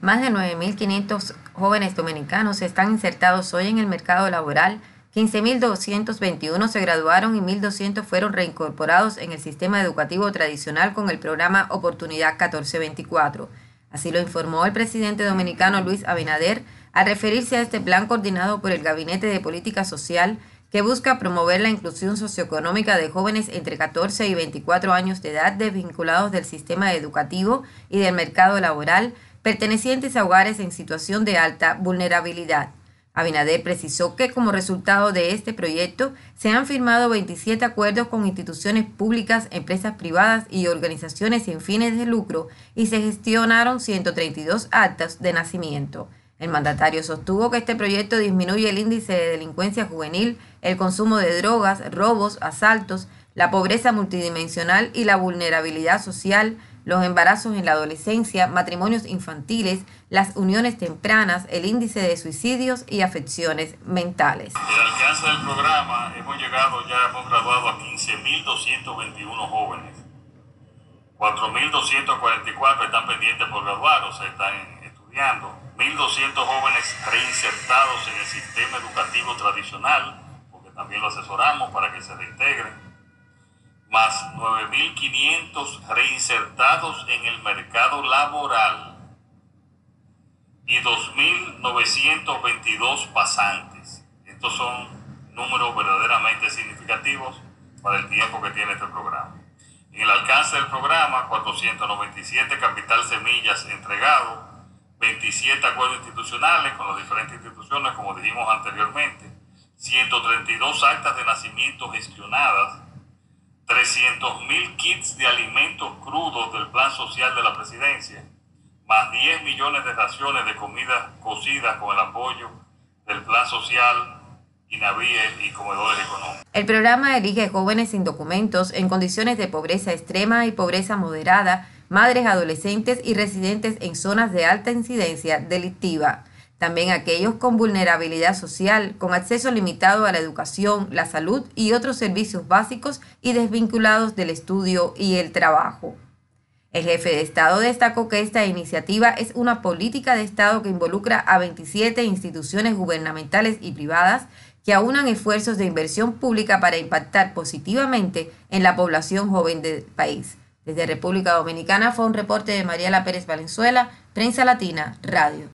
Más de 9.500 jóvenes dominicanos están insertados hoy en el mercado laboral, 15.221 se graduaron y 1.200 fueron reincorporados en el sistema educativo tradicional con el programa Oportunidad 1424. Así lo informó el presidente dominicano Luis Abinader al referirse a este plan coordinado por el Gabinete de Política Social que busca promover la inclusión socioeconómica de jóvenes entre 14 y 24 años de edad desvinculados del sistema educativo y del mercado laboral, pertenecientes a hogares en situación de alta vulnerabilidad. Abinader precisó que como resultado de este proyecto se han firmado 27 acuerdos con instituciones públicas, empresas privadas y organizaciones sin fines de lucro y se gestionaron 132 actas de nacimiento. El mandatario sostuvo que este proyecto disminuye el índice de delincuencia juvenil, el consumo de drogas, robos, asaltos, la pobreza multidimensional y la vulnerabilidad social, los embarazos en la adolescencia, matrimonios infantiles, las uniones tempranas, el índice de suicidios y afecciones mentales. El alcance del programa, hemos graduado a 15.221 jóvenes. 4.244 están pendientes por graduar, o sea, están estudiando. 1.200 jóvenes reinsertados en el sistema educativo tradicional, porque también lo asesoramos para que se reintegren. Más 9.500 reinsertados en el mercado laboral y 2.922 pasantes. Estos son números verdaderamente significativos para el tiempo que tiene este programa. En el alcance del programa, 497 capital semillas entregados, 27 acuerdos institucionales con las diferentes instituciones, como dijimos anteriormente, 132 actas de nacimiento gestionadas, 300.000 kits de alimentos crudos del Plan Social de la Presidencia, más 10 millones de raciones de comida cocida con el apoyo del Plan Social, INAVIE y comedores económicos. El programa elige jóvenes sin documentos en condiciones de pobreza extrema y pobreza moderada, madres adolescentes y residentes en zonas de alta incidencia delictiva. También aquellos con vulnerabilidad social, con acceso limitado a la educación, la salud y otros servicios básicos y desvinculados del estudio y el trabajo. El jefe de Estado destacó que esta iniciativa es una política de Estado que involucra a 27 instituciones gubernamentales y privadas que aunan esfuerzos de inversión pública para impactar positivamente en la población joven del país. Desde República Dominicana fue un reporte de Mariela Pérez Valenzuela, Prensa Latina Radio.